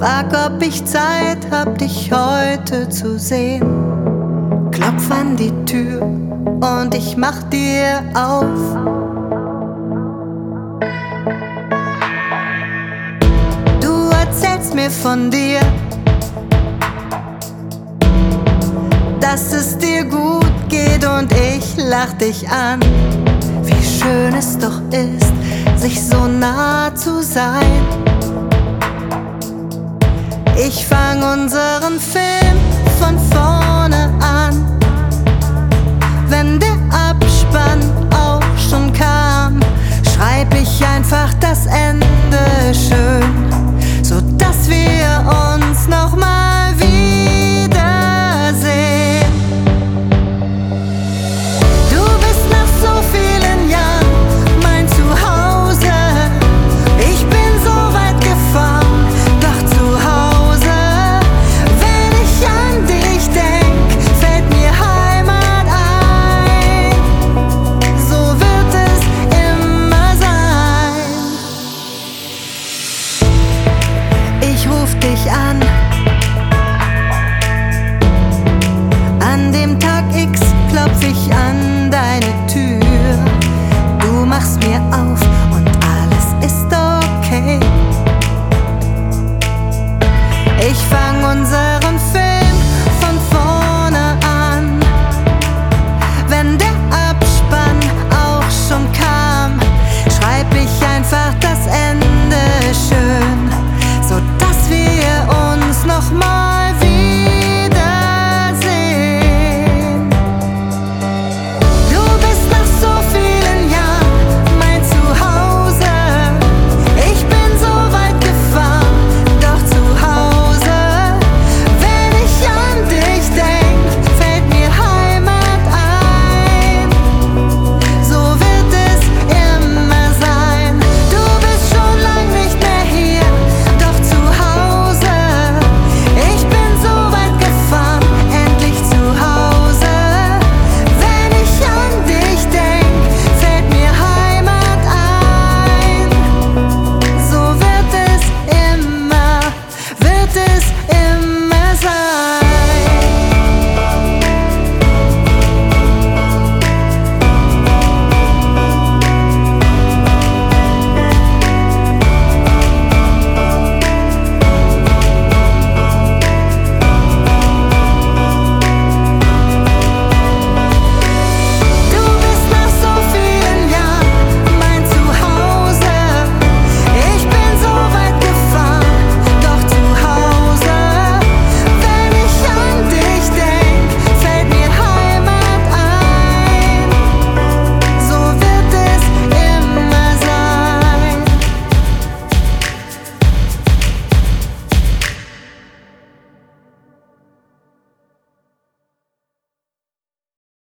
Frag, ob ich Zeit hab, dich heute zu sehen. Klopf an die Tür und ich mach dir auf. Du erzählst mir von dir, dass es dir gut geht, und ich lach dich an. Wie schön es doch ist, sich so nah zu sein. Ich fang unseren Film von vorne an. Wenn der Abspann auch schon kam, schreib ich einfach das Ende schön.